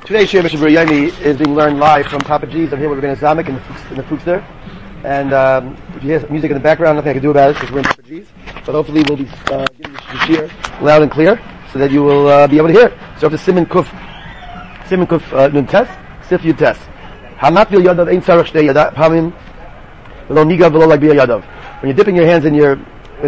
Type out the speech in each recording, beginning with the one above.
Today's Shir Mishnah Berurah Yomi is being learned live from Papa G's. I'm here with Rabbeinu Zamek in the Fuchster. And if you hear music in the background, nothing I can do about it because we're in Papa G's. But hopefully we'll be giving the Shir loud and clear so that you will be able to hear. So after Siman Kuf Nun Tes, Sif Yud Tes. Hamat Vil Yadav Ein Tzarech Shtei Yadav Pamim V'lo Nigav V'lo Lag Bil Yadav. When you're dipping your hands in the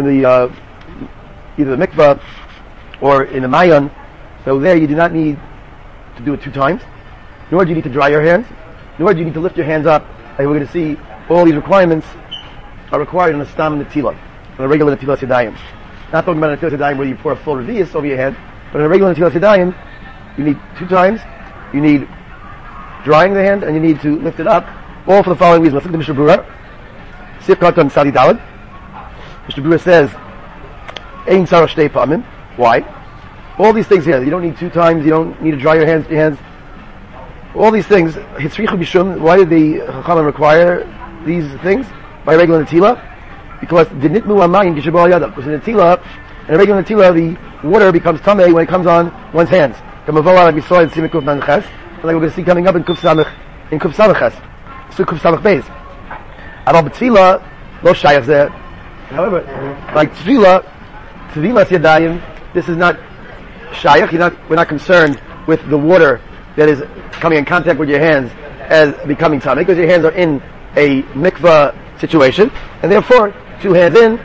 either the mikvah or in the mayan, so there you do not need to do it 2 times, nor do you need to dry your hands, nor do you need to lift your hands up. And we're going to see all these requirements are required on a stam netila, on a regular netilas yadayim. Not talking about a netilas yadayim where you pour a full revius over your head, but on a regular netilas yadayim, you need 2 times. You need drying the hand and you need to lift it up, all for the following reason. Let's look at Mishnah Berurah. Sif Katan Sadi Dalad. Mishnah Berurah says, Ein Tzarech Shtei Pamim. Why? All these things here, you don't need 2 times, you don't need to dry your hands. All these things, Hitzrichu Bishum, why did the Chachamim require these things? By regular Netila? Because the Nitmu Amayim Gishabal Yadav. Because in Netila, in a regular Netila, the water becomes Tameh when it comes on one's hands. Kamavola, like we saw in Siman Kuf Nun Ches, and like we're going to see coming up in Kuf Samech Ches. So Kuf Samech Beis. Aral B'Tfila, Lo Shayach Zeh. However, like Tfilas Yadayim, this is not Shayach. We're not concerned with the water that is coming in contact with your hands as becoming tamei, because your hands are in a mikvah situation, and therefore 2 hands in,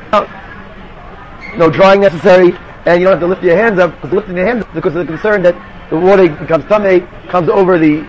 no drying necessary, and you don't have to lift your hands up, because lifting your hands up because of the concern that the water becomes tamei, comes over the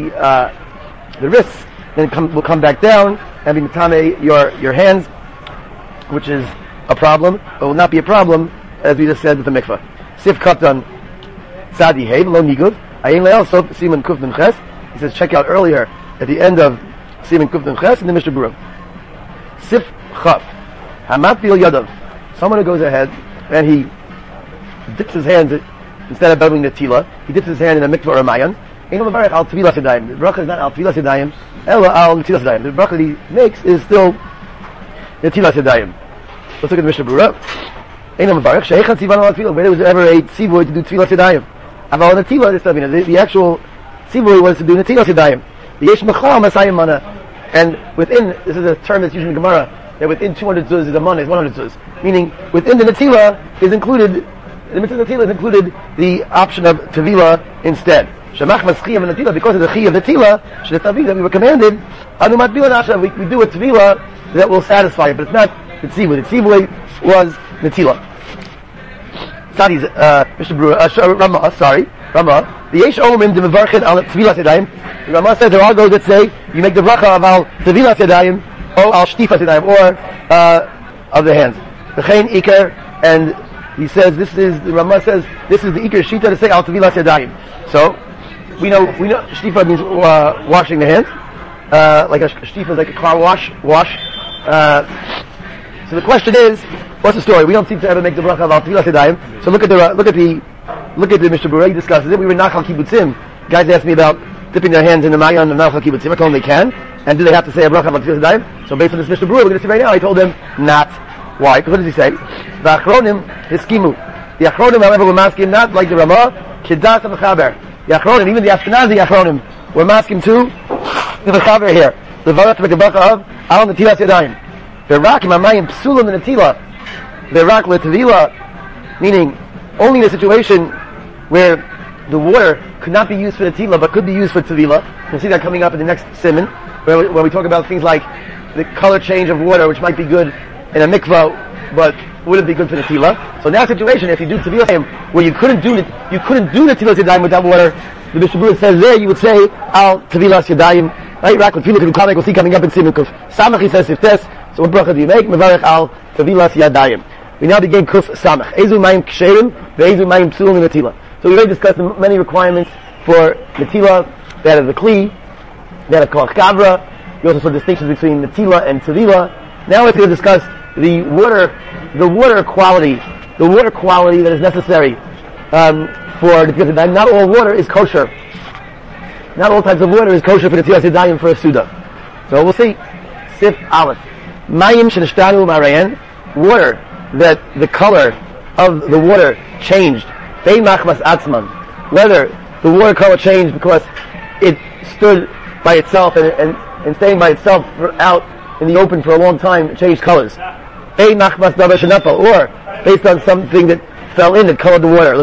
wrists, then will come back down and be tamei your hands, which is a problem. It will not be a problem, as we just said with the mikvah. Sif Katan Tzadi Hey Lo Niguv Ayin Le'el Sof Siman Kuf Nun Ches. He says check out earlier at the end of Siman Kuf Nun Ches in the Mishnah Berurah. Sif Chaf Hamat Bil Yadav. Someone who goes ahead and he dips his hands instead of doing Netila, he dips his hand in a mikvah or a mayan. Ein Lo Mevarech Al Tfilas Yadayim. The bracha is not Al Tfilas Yadayim, Ela Al Netilas Yadayim. The bracha that he makes is still Netilas Yadayim. Let's look at the Mishnah Berurah. Where was there ever a tzivoy to do tfilas yadayim? Aval netila, the actual tzivoy was to do netilas yadayim. The yesh mechal masayim mana, and within, this is a term that's used in Gemara, that within 200 zuz is a mana, is 100 zuz. Meaning, within the netila is included, the mitzvah netila is included the option of tevila instead. Shemach maschiyam and netila, because of the chi of netila, that we were commanded, anumat bilan we do a tevila that will satisfy it, but it's not the tzivoy. The tzivoy was netila. Sadi's Mishnah Berurah, Rama. The Yesh Omrim de Mevarchin al Tfilas Yadayim. Rama says there are those that say you make the bracha of al Tfilas Yadayim or al Shtifas Yadayim or of the hands. The Chain Iker, and he says Rama says this is the Iker Shita to say al Tfilas Yadayim. So we know Shtifa means washing the hands. Like a Shtifa is like a car wash. So the question is, what's the story? We don't seem to ever make the bracha of al Tfilas Yadayim. So look at the Mishnah Berurah. He discusses it. We were Nachal Kibbutzim. Guys asked me about dipping their hands in the Mayan and Nachal Kibbutzim. I told them they can. And do they have to say a bracha of al Tfilas Yadayim? So based on this Mishnah Berurah, we're going to see right now. I told them not. Why? Because what does he say? The Achronim hiskimu. The Achronim, however, were masking not like the Ramah. Kedas of the Chaber. The Achronim, even the Ashkenazi Achronim, were masking too. The Chaber here. The Varat make a bracha of al Netilas Yadayim. Verak imamayim psulim netila. Verak letevila, meaning only in a situation where the water could not be used for netila but could be used for tevila. You'll see that coming up in the next siman, where we talk about things like the color change of water, which might be good in a mikvah, but wouldn't be good for netila. So in that situation, if you do tevila where you couldn't do netila yadayim with that water, the Mishnah Berurah says there you would say al tevilas yadayim. Right, Rak with we'll see coming up in siman kuf. Samach he says if this. So what bracha do you make? Mevarech al tevilas yadayim. We now begin kuf samach. Ezu mayim ksherim, ve'ezu mayim psulim netila. So we already discussed many requirements for netila. That is the kli, that of koach kavra. We also saw distinctions between netila and tevila. Now we're going to discuss the water quality that is necessary for netila yadayim. Not all water is kosher. Not all types of water is kosher for netilas yadayim for a suda. So we'll see. Sif Aleph. Mayim shenashtanu marayan, water that the color of the water changed. Bein machmas atzman, whether the water color changed because it stood by itself and staying by itself out in the open for a long time, it changed colors. Or based on something that fell in that colored the water,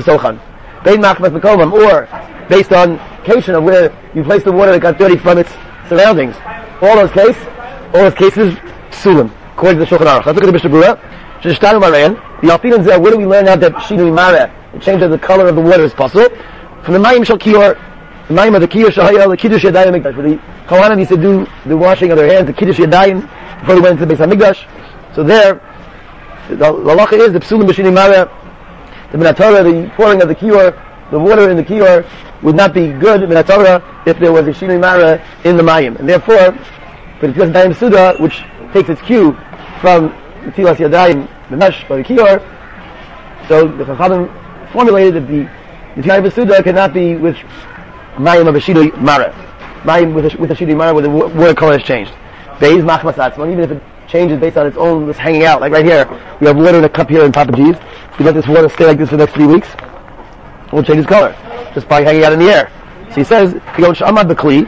or based on location of where you placed the water that got dirty from its surroundings. All those cases, psulim, according to the Shulchan Aruch. Let's look at the Mishnah Berurah. The Alpinan Zeh, where do we learn out that Shinui Mara, the change of the color of the water is possible? From the Mayim Shal Kior, the Mayim of the Kior Shahayel, the Kiddush Yadayim Mikdash, where the Kohanim used to do the washing of their hands, the Kiddush Yadayim, before they went into the Beis HaMikdash. So there, the halacha is the psulim b'shinui mara, the minatora, the pouring of the kior, the water in the kior would not be good minatora if there was a shinui mara in the mayim, and therefore, for the Tilas Yadayim Suda, which takes its cue from the Tilas Yadayim, the mesh by the kior, so the Chachamim formulated that the Tilas Yadayim Suda cannot be with mayim of a shinui mara, mayim with a shinui mara where the water color has changed. Beis machmas atzman, even if it changes based on its own, just hanging out. Like right here, we have water in a cup here in Papa G's. If we let this water stay like this for the next 3 weeks, it will change its color just by hanging out in the air. So he says, he expelled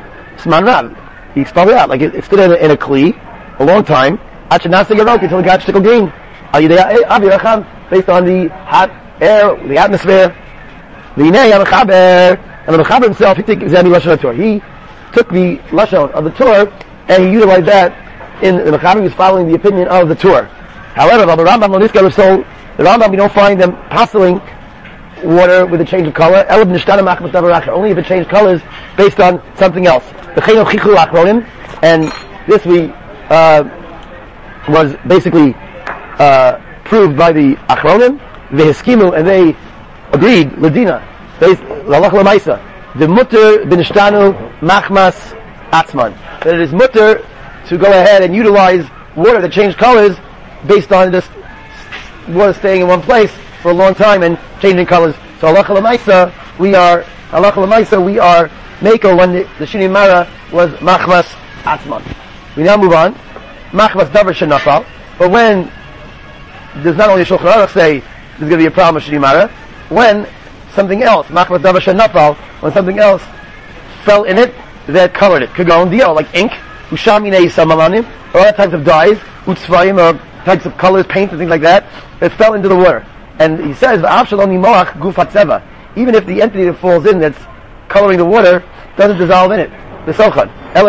it out, like it stood in a kli a long time, until it got shtickle green. Based on the hot air, the atmosphere. And the Mechaber himself, he took the lashon of the Torah and he utilized that. In the Mechaber was following the opinion of the Torah. However, the Rambam we don't find them postulating water with a change of color. Only if it changed colors based on something else. And this was basically proved by the Achronim, the Hiskimu, and they agreed, Ladina, the mutter b'nishtanu machmas atzman, that it is mutter to go ahead and utilize water that changed colors based on this water staying in one place for a long time and changing colors. So halacha l'maisa, we are maker when the shinui mara was machmas atzman. We now move on. Machmas davar shenafal, but when there's not only a Shulchan Aruch say there's going to be a problem with shinui mara, when something else, machmas davar shenafal, when something else fell in it that colored it, could go on deal like ink, ushamine samalanim, or other types of dyes, utzvayim, or types of colors, paints and things like that, that fell into the water. And he says, even if the entity that falls in that's coloring the water doesn't dissolve in it, the sochan.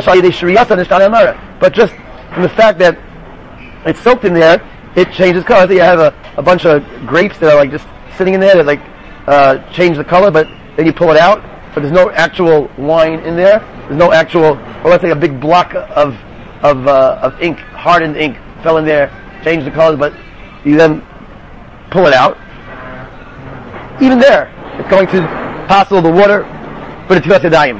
But just from the fact that it's soaked in there, it changes color. So you have a bunch of grapes that are like just sitting in there that like change the color, but then you pull it out, but there's no actual wine in there. There's no actual, or let's say a big block of ink, hardened ink, fell in there, changed the colors, but you then pull it out. Even there, it's going to passel the water for the Tilas Yadayim.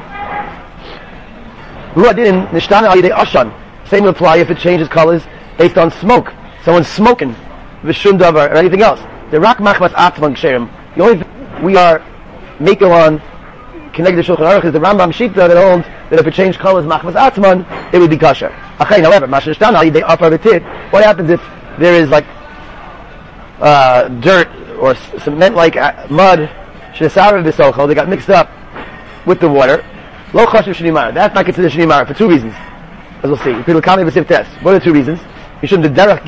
Same would apply if it changes colors based on smoke. Someone's smoking, v'shum davar, or anything else. The rak machmas atzman ksherim. The only thing we are making on connected to Shulchan Aruch is the Rambam Shita that holds that if it changed colors machmas atzman, it would be kosher. However, what happens if there is like dirt or cement-like mud that got mixed up with the water? Lo chashuv shinui mara. That's not considered shinui mara for two reasons, as we'll see. What are the two reasons? The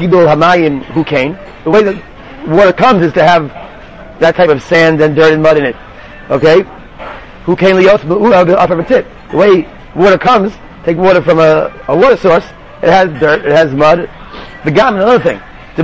way that water comes is to have that type of sand and dirt and mud in it. Okay? The way water comes, take water from a water source, it has dirt, it has mud. The gam, another thing. The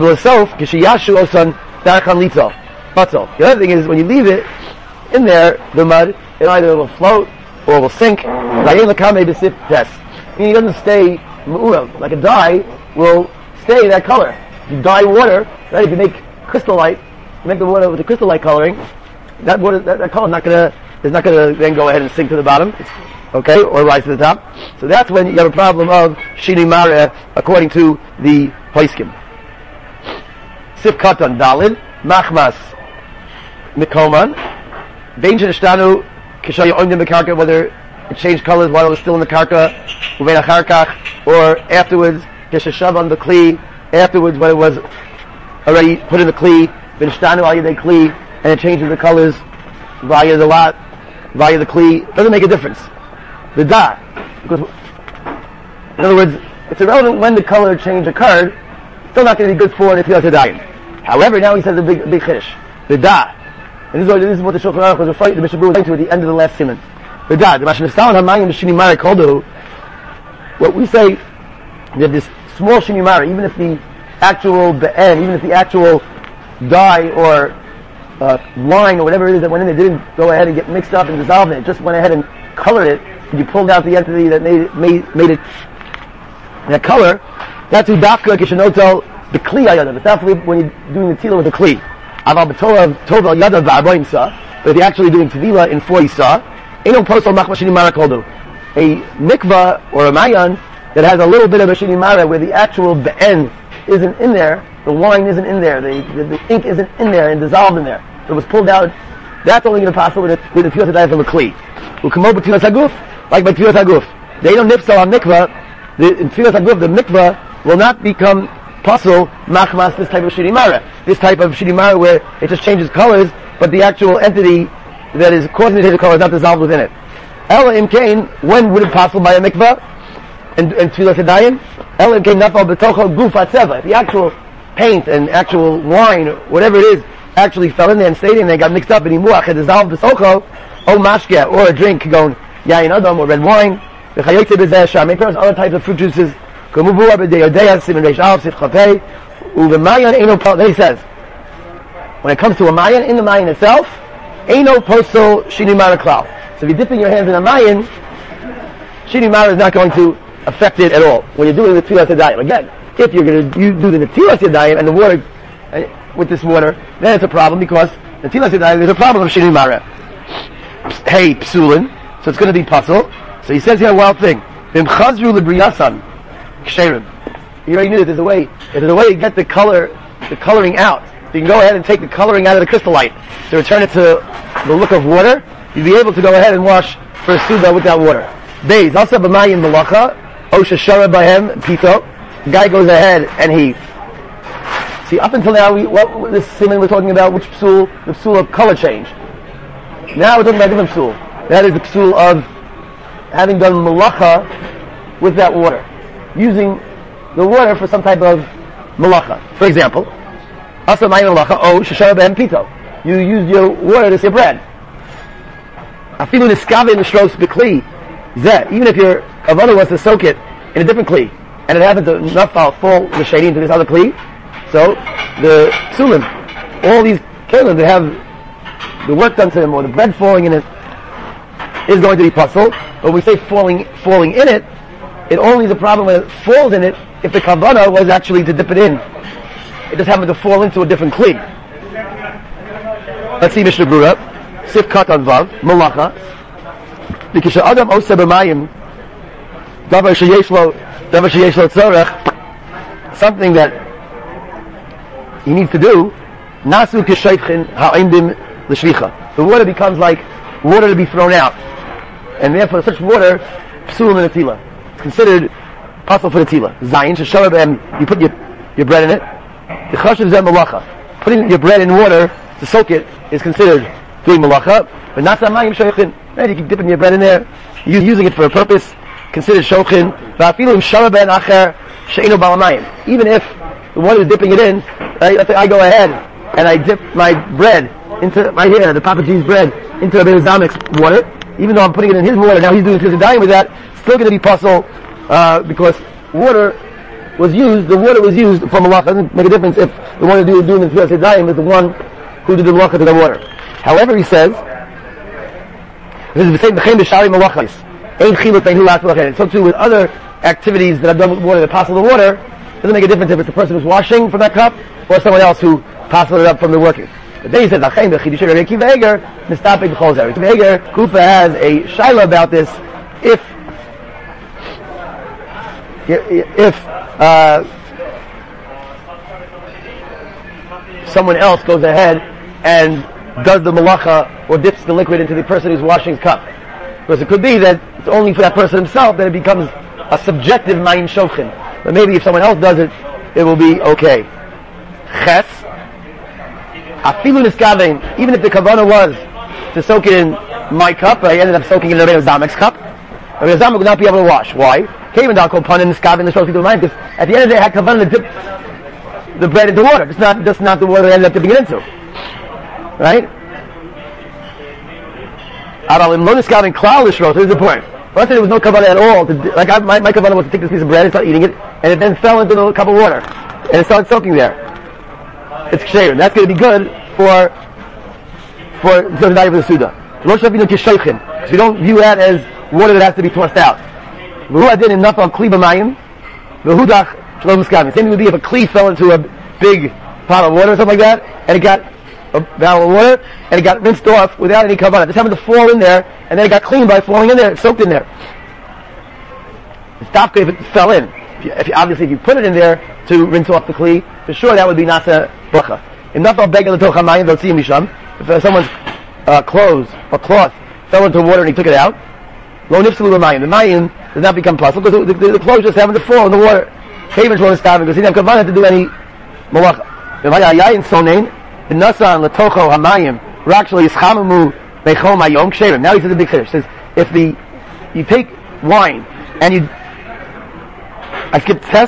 other thing is when you leave it in there, the mud, it either will float or will sink. Meaning it doesn't stay like a dye will stay that color. If you dye water, right? If you make crystallite, you make the water with the crystallite coloring, that water, that color is not gonna then go ahead and sink to the bottom, okay, or rise to the top. So that's when you have a problem of shinui mara according to the Poskim. Sif katan dalid machmas mikoman bein shenashtanu kishayu ondim bekarka, whether it changed colors while it was still in the karka, uvein acharkach, or afterwards kishashav on the kli, afterwards when it was already put in the kli, v'nishtanu al yedei kli, and it changes the colors via the kli. Doesn't make a difference. the da. Because, in other words, it's irrelevant when the color change occurred, still not going to be good for Netilas Yadayim. However, now he says a big chiddush. The da. And this is what the Shulchan Aruch was referring to, the Mishnah Berurah was referring to at the end of the last siman. The da. The Mashal Nistal Hamayim Shini Mara Koldu. What we say, that this small Shini Mara, even if the actual be'en, even if the actual dye or wine or whatever it is that went in, it didn't go ahead and get mixed up and dissolved in it, just went ahead and colored it, and you pulled out the entity that made it that color, that's who dafka kishanotel the kli ayadav. It's definitely when you're doing the tefillah with the kli. Aval b'tov al yadav v'arbaim sa. But if you're actually doing tefillah in 40 sa, eno posol machma shini mara koldu. A mikvah or a mayan that has a little bit of a shini mara where the actual be'en isn't in there, the wine isn't in there, the ink isn't in there and dissolved in there. It was pulled out. That's only going to be possible with the tefillah that from a kli. U'kamo b'tefillah haguf, like by tefillah haguf. They don't nipsal on mikvah. In tefillah haguf, the mikvah will not become pasul machmas this type of shini mara. This type of shini mara where it just changes colors, but the actual entity that is causing the change of color is not dissolved within it. Ela imkain, when would it possible by a mikvah and tefillah Yadayim? Ela imkain nafal b'tocho guf hatzeva. If the actual paint and actual wine, whatever it is, actually fell in there and stayed in there, got mixed up, and imuach had dissolved b'socho, or mashke, or a drink, going yain adam, or red wine, v'chayotze b'zeh shamin, other types of fruit juices. Then he says, when it comes to a mayan, in the mayan itself, Eino posel shini mara klal. So if you're dipping your hands in a mayan, shini mara is not going to affect it at all. When you're doing the Netilas Yadayim, again, if you're going to do the Netilas Yadayim and the water with this water, then it's a problem because the Netilas Yadayim there's a problem of shini mara. Hey, psulin, so it's going to be puzzle. So he says here a wild thing. Vim chazru lebriyasan. Ksherim. You already knew that there's a way to get the coloring out. So you can go ahead and take the coloring out of the crystallite to return it to the look of water. You'd be able to go ahead and wash for a suda with that water. Beis also b'mayim malacha osha shara bahem pito. The guy goes ahead and he. See, up until now, what this siman we're talking about, which psul? The psul of color change. Now we're talking about a different psul. That is the psul of having done malacha with that water, using the water for some type of malacha. For example, asa mayim malacha o sheshara behem pito. You use your water to say bread. Afilu niskave nishros b'kli zeh. Even if your avada was to soak it in a different kli, and it happens to not fall the shady into this other kli, so the psulim, all these kelim that have the work done to them or the bread falling in it is going to be puzzled. But when we say falling in it, it only is a problem when it falls in it if the kavanah was actually to dip it in. It just happened to fall into a different kli. Let's see Mishnah Berurah, Sif Katan Vav, Malacha. Because Adam Oseh B'mayim, Davar sheyesh lo tzorech, something that he needs to do, Nasu k'shaytchin ha'imdim l'shvicha. The water becomes like water to be thrown out. And therefore such water, psul in Netilah. It's considered possible for Netilah. Zayin, sheshara behem, you put your bread in it. The chashav zeh malacha. Putting your bread in water to soak it is considered doing malacha. But not mayim shaychin. Right, you keep dipping your bread in there, using it for a purpose, considered shochin. Va'afilu shara ben acher she'ino balamayim. Even if the one who's dipping it in, I go ahead and I dip my bread into right here, the Papa G's bread, into a bit of Zamek's water. Even though I'm putting it in his water, now he's doing Netilas Yadayim with that. It's still going to be possible because the water was used for malacha. It doesn't make a difference if the one who's doing the Netilas Yadayim is the one who did the malacha to the water. However, he says, this is the same b'chein b'shari malachas. Ein chiluk ein hu la'atzmach. So too with other activities that I've done with water that pass the water, it doesn't make a difference if it's the person who's washing from that cup or someone else who passes it up from the working. But then he says, "Achein b'chidushay Rabbi Akiva Eiger mistapek b'chol zeh." Rabbi Eiger Kufa has a shaila about this. If someone else goes ahead and does the malacha or dips the liquid into the person who's washing his cup, because it could be that it's only for that person himself that it becomes a subjective mayin shochin. But maybe if someone else does it, it will be okay. Ches. Afilu niskavein, even if the kavanah was to soak it in my cup, but I ended up soaking it in a Zamek's cup. Rabbi Zama would not be able to wash. Why? Because at the end of the day, I had kavanah to dip the bread into water. It's not the water that I ended up dipping it into. Right? Here's the point. Let's say there was no kavanah at all. My kavanah was to take this piece of bread and start eating it, and it then fell into the cup of water, and it started soaking there. It's ksherim. That's going to be good for the value of the suda. So you don't view that as water that has to be tossed out. Same thing would be if a kli fell into a big pot of water or something like that, and it got a barrel of water, and it got rinsed off without any kavanah. It just happened to fall in there, and then it got cleaned by falling in there. It soaked in there. It's dafka if it fell in. Obviously, if you put it in there to rinse off the kli, for sure that would be nasa bracha. If someone's clothes or cloth fell into water and he took it out, lo nifsalu l'mayim. The mayim does not become possible because the clothes just happened to fall in the water. Havens won't stop because he didn't have kavanah to do any malacha. The nasan letocho hamayim actually ischamamu bechol mayom ksherim. Now he says a big chiddush. Says if you take wine and you, I skipped test.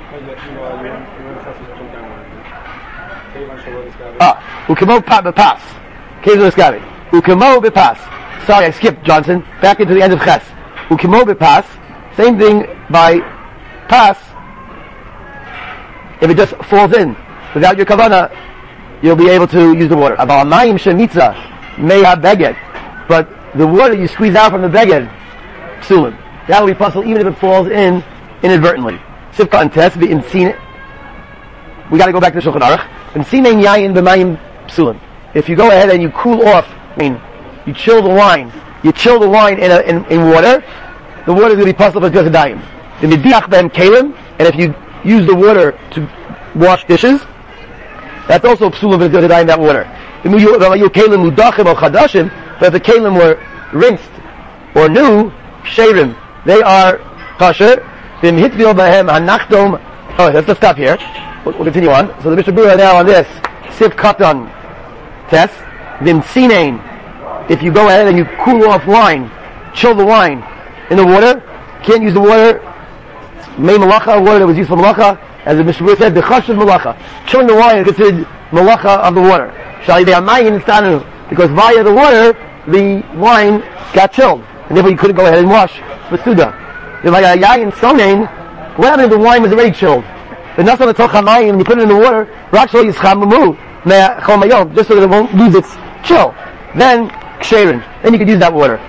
Ukemo bepas. Kezo eskavi. Ukemo bepas. Sorry, I skipped Johnson. Back into the end of ches. Ukemo bepas. Same thing by pas. If it just falls in without your kavanah, you'll be able to use the water. Aval shemitza may have beged, but the water you squeeze out from the beged, psulim. That will be possible even if it falls in inadvertently. Sifka and test in sine. We got to go back to the Shulchan Aruch. In sine yayin b'mayim psulim. If you go ahead and you cool off, you chill the wine. You chill the wine in water. The water is going to be possible for gazadayim. The midiach b'hem kalim, and if you use the water to wash dishes, that's also psulim for gazadayim, that water. But if the kalim were rinsed or new, ksherim, they are kosher. Oh, let's stop here. We'll continue on. So the Mishnah Berurah now on this siv katan test. Vim sinein. If you go ahead and you cool off wine, chill the wine in the water, can't use the water. May malacha, water that was used for malacha, as the Mishnah Berurah said, the chash of malacha. Chilling the wine is considered malacha of the water. Because via the water, the wine got chilled, and therefore you couldn't go ahead and wash the suda. What happened if the wine was already chilled? The nasan l'tochamayim, when you put it in the water, just so that it won't lose its chill. Then ksherin, then you could use that water.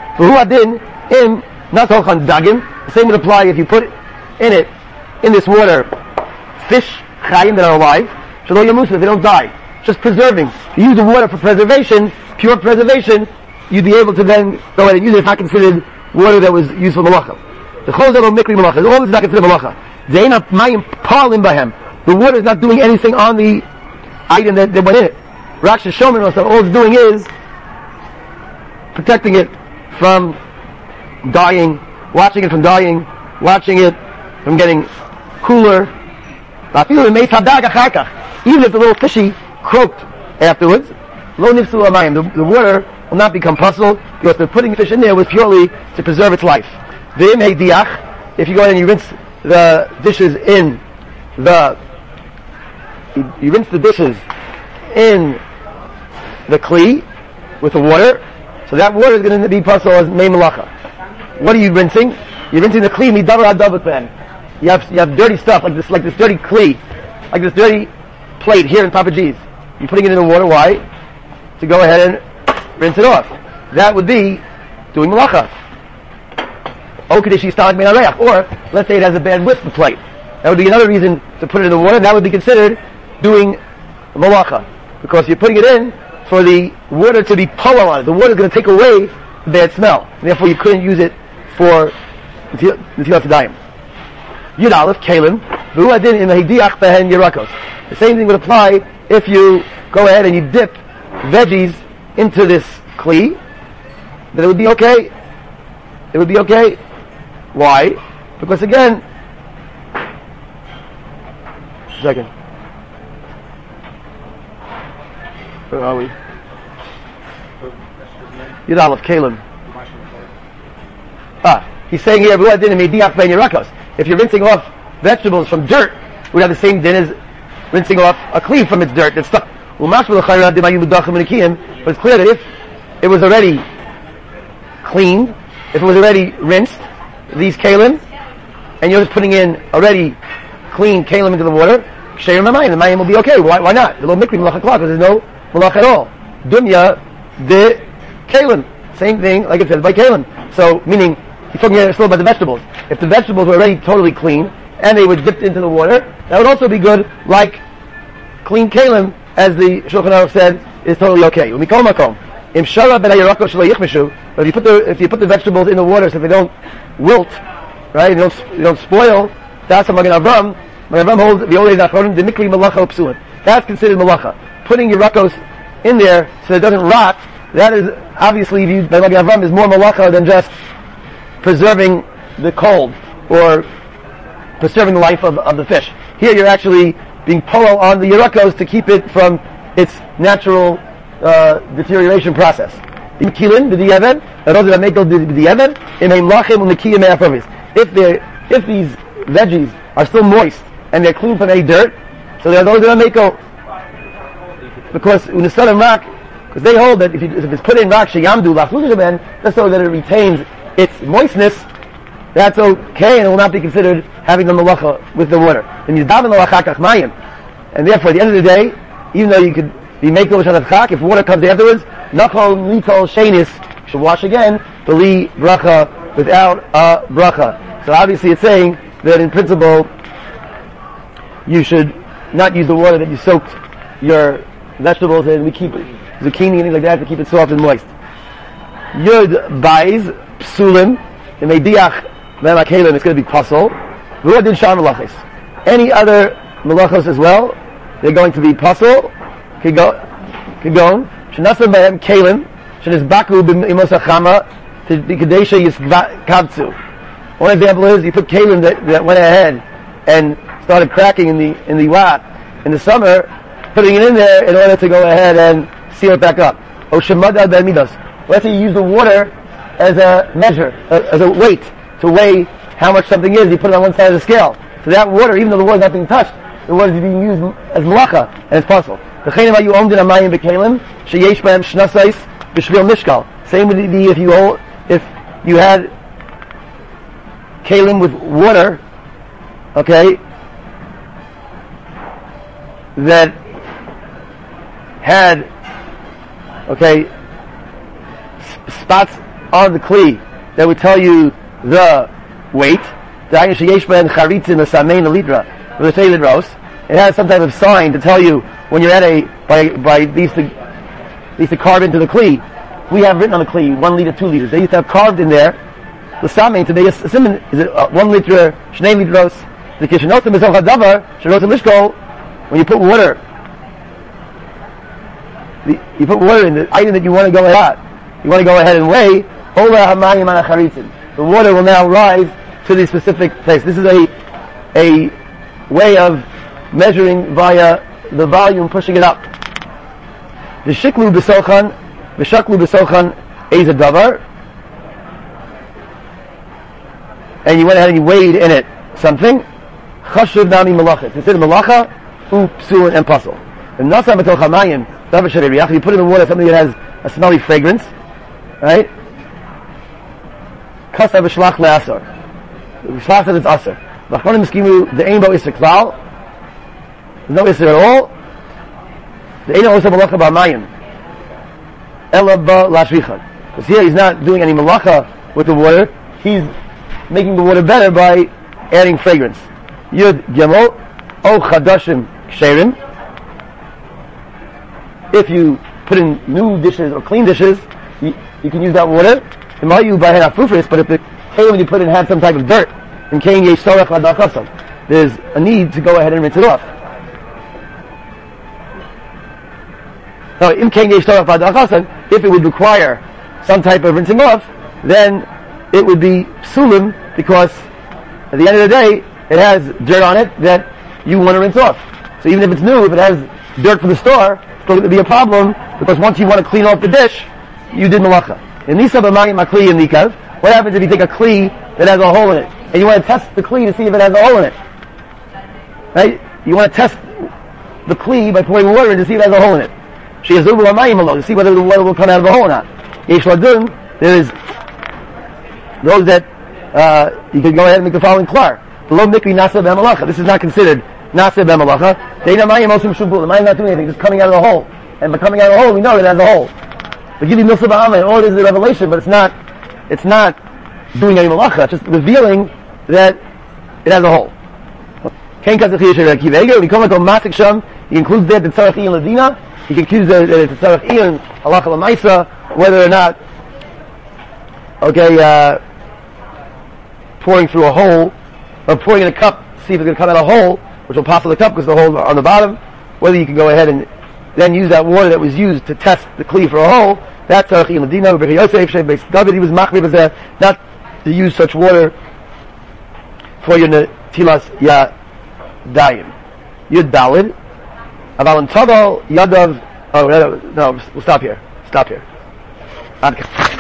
The same would apply if you put in this water, fish chayim that are alive, so if they don't die. Just preserving. If you use the water for preservation, pure preservation, you'd be able to then go ahead and use it. It's not considered water that was used for malacha. The chol zeh lo mikri malacha. All this is not considered malacha. Zeina mayim palim bahem. The water is not doing anything on the item that went in it. Raksha Shomer, all it's doing is protecting it from dying, watching it from dying, watching it from getting cooler. Even if the little fishy croaked afterwards, lo nifsu amayim, the water will not become possible because the putting fish in there was purely to preserve its life. V'im heidiach, if you go ahead and you rinse the dishes in you rinse the dishes in the kli with the water, so that water is going to be possible as mei malacha. What are you rinsing? You're rinsing the kli midavar adavat ben. You have dirty stuff like this dirty kli, like this dirty plate here in Papa G's. You're putting it in the water. Why? To go ahead and rinse it off. That would be doing malacha. Or let's say it has a bad whiff, the plate. That would be another reason to put it in the water. That would be considered doing malacha, because you're putting it in for the water to be polo on it. The water is going to take away the bad smell. And therefore, you couldn't use it for Netilat Yadayim. Yud Aleph Kalim v'hu adin in heidiach behen yerakos. The same thing would apply if you go ahead and you dip veggies into this kli. Then it would be okay. It would be okay. Why? Because again, second. Where are we? Yud Aleph Kalim. he's saying here, if you're rinsing off vegetables from dirt, we have the same din as rinsing off a cleave from its dirt that's stuck. But it's clear that if it was already cleaned, if it was already rinsed, these kalim, and you're just putting in already clean kalim into the water, the mayim will be okay. Why not? There's no mikri malach klal, because there's no malach at all. Dunya de kalim. Same thing, like it says, by kalim. So, meaning, he's talking here still about the vegetables. If the vegetables were already totally clean, and they were dipped into the water, that would also be good, like clean kalim, as the Shulchan Aruch said, is totally okay. But if you put the vegetables in the water so they don't wilt, right, they don't spoil, that's a Magen Avram. Magen Avram holds the only nachronim, the mikri malacha psuin. That's considered malacha. Putting Yerakos in there so it doesn't rot, that is obviously viewed by Magen Avram is more malacha than just preserving the cold or preserving the life of the fish. Here you're actually being polo on the Yerakos to keep it from its natural deterioration process. If these veggies are still moist and they're clean from any dirt, so they're those that make because when the sun and rock, because they hold that if it's put in rock sheyamdu lachluchaben, just so that it retains its moistness, that's okay, and it will not be considered having the malacha with the water. And therefore, at the end of the day, even though you could be makel b'shalat chak, if water comes afterwards, nachol nitol shenis should wash again, b'li bracha, without a bracha. So obviously it's saying that in principle, you should not use the water that you soaked your vegetables in. We keep zucchini and things like that to keep it soft and moist. Yud baiz psulim in mediach v'makelim, it's going to be pasul. V'u din shar malachis. Any other malachos as well, they're going to be pasul. Kigon shenasem b'hem kelim shenisbaku b'imos hachama b'kadesha yiskavtzu. One example is you put kalim that went ahead and started cracking in the wat in the summer, putting it in there in order to go ahead and seal it back up. O shemada b'midos. Let's say you use the water as a measure, as a weight to weigh how much something is. You put it on one side of the scale. So that water, even though the water is not being touched, the water is being used as malacha, and it's possible. Same would it be if you had kalim with water, okay, that had, okay, spots on the kli that would tell you the weight. It has some type of sign to tell you when you're at by these to carve into the kli. We have written on the kli 1 liter, 2 liters. They used to have carved in there the samein to make a simon. Is it 1 liter, 2 litros? The kishnotim is ochadavar shenotim lishkol. When you put water, you put water in the item that you want to go ahead. You want to go ahead and weigh. Ola hamayim anacharitzin. The water will now rise to the specific place. This is a way of measuring via the volume, pushing it up. The shiklu b'sochan is a davar, and you went ahead and you weighed in it something. Chashuv nami malachas. Consider malacha, psuin and pasul. And nasa b'toch hamayim davar sheririach. You put in the water something that has a smelly fragrance, right? Kasa v'shlach le'asor. V'shlach says it's asor. V'achronim skimu the ein bo isser klal. There's no isser at all. The ein also malacha b'hamayim. Ela ba lashvichan. Because here he's not doing any malacha with the water. He's making the water better by adding fragrance. Yud Gimel O Chadashim Ksherim. If you put in new dishes or clean dishes, you can use that water. But if the kalim when you put in had some type of dirt, there's a need to go ahead and rinse it off. Now, if it would require some type of rinsing off, then it would be psulim, because at the end of the day, it has dirt on it that you want to rinse off. So even if it's new, if it has dirt from the store, it's going to be a problem, because once you want to clean off the dish, you did malacha. In Nisa b'mayim makli and nikav, What happens if you take a kli that has a hole in it, and you want to test the kli to see if it has a hole in it? Right? You want to test the kli by pouring water in to see if it has a hole in it. To see whether the water will come out of the hole or not. There is those that you can go ahead and make the following klar. This is not considered nasa b'malacha. The mayim not doing anything, just coming out of the hole. And by coming out of the hole, we know that it has a hole. They give you milsa b'ama, and all it is a revelation, but it's not doing any malacha, it's just revealing that it has a hole. He includes there the tzarech iyan ladina. He can accuse that it's a tzarech iyan halacha l'maisa, whether or not pouring through a hole, or pouring in a cup, see if it's going to come out a hole, which will pop the cup because the hole on the bottom, whether you can go ahead and then use that water that was used to test the kli for a hole, that's tzarech iyan ladina. David, he was machmir not to use such water for your netilas yadayim. Yud dalid. Aval and tadal yadav. Oh no, we'll stop here.